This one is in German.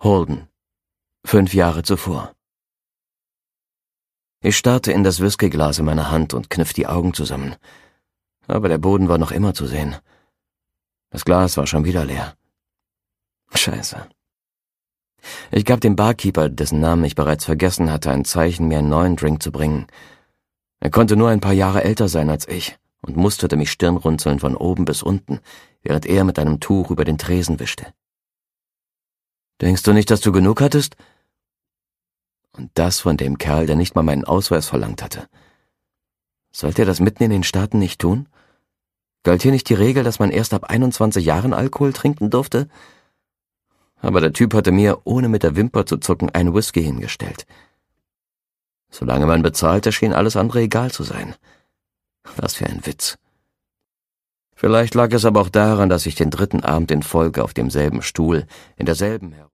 Holden. 5 Jahre zuvor. Ich starrte in das Whiskyglas in meiner Hand und kniff die Augen zusammen. Aber der Boden war noch immer zu sehen. Das Glas war schon wieder leer. Scheiße. Ich gab dem Barkeeper, dessen Namen ich bereits vergessen hatte, ein Zeichen, mir einen neuen Drink zu bringen. Er konnte nur ein paar Jahre älter sein als ich und musterte mich stirnrunzelnd von oben bis unten, während er mit einem Tuch über den Tresen wischte. »Denkst du nicht, dass du genug hattest?« Und das von dem Kerl, der nicht mal meinen Ausweis verlangt hatte. Sollte er das mitten in den Staaten nicht tun? Galt hier nicht die Regel, dass man erst ab 21 Jahren Alkohol trinken durfte? Aber der Typ hatte mir, ohne mit der Wimper zu zucken, einen Whisky hingestellt. Solange man bezahlte, schien alles andere egal zu sein. Was für ein Witz. Vielleicht lag es aber auch daran, dass ich den 3. Abend in Folge auf demselben Stuhl, in derselben